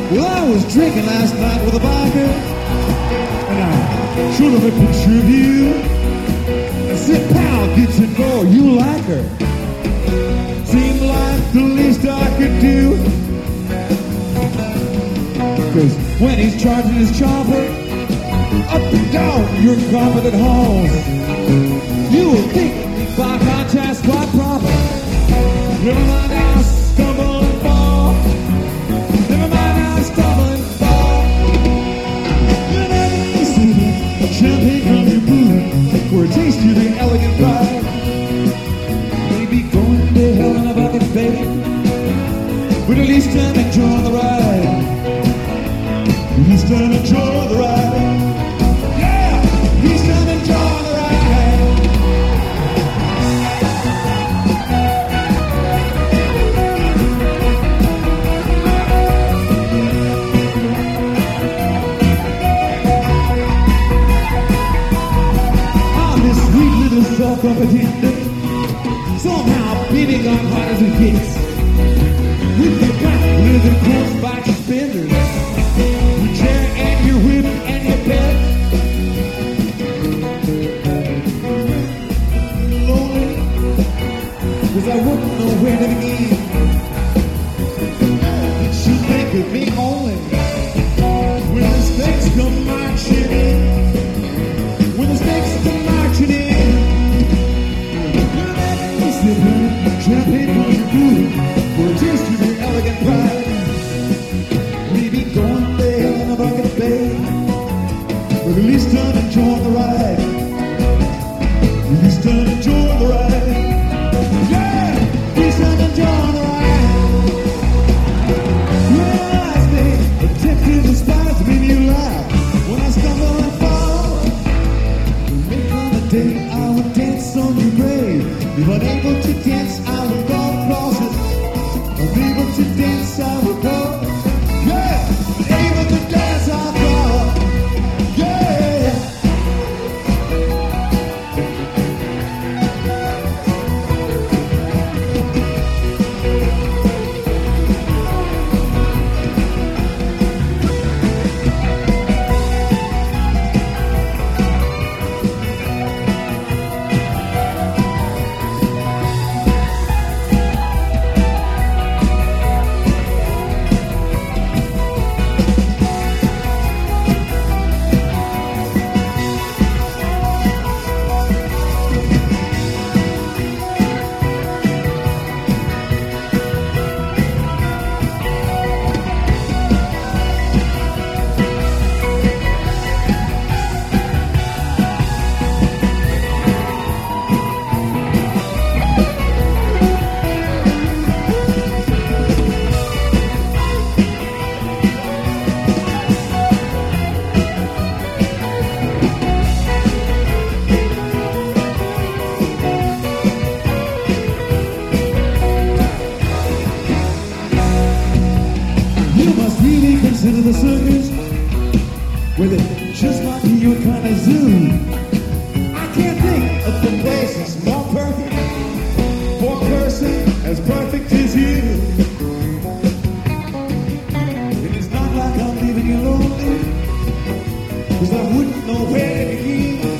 Well, I was drinking last night with a biker, and I showed him a picture of you. I said, pal, get to know you like her. Seemed like the least I could do. Cause when he's charging his chopper up and down your carpeted halls, you will think by contrast quite proper. Never mind how I stumble and fall. Never mind how I stumble and fall. You're never sipping champagne from your boot, for a taste of the elegant pride. Maybe going to hell in a bucket, baby, but at least I'm enjoying the ride. At least I'm enjoying the ride. Yeah, at least I'm enjoying the ride. I'm this sweet little self-confident, somehow beating on hard as it gets. With your black leather coats by suspenders, your chair and your whip and your bed. Lonely, cause I wouldn't know where to begin. You think of me only when the stakes come marching in. When the stakes come marching in. You're letting me sip on champagne from your boot for a taste of your elegant pride. Maybe going there in a bucket, babe, but at least I'm enjoying the ride. At least I'm enjoying the ride. Yeah, at least I'm enjoying the ride. You realize me, attempting to despise me, you lie. When I stumble and fall, make on the day I would dance on your grave. If unable to dance, I would go across it. Unable to dance, I would go. Yeah, able to dance, I'll go. Yeah. Consider the circus, where it just might be your kind of zoo. I can't think of the place that's more perfect for a person as perfect as you. And it's not like I'm leaving you lonely, cause I wouldn't know where to begin.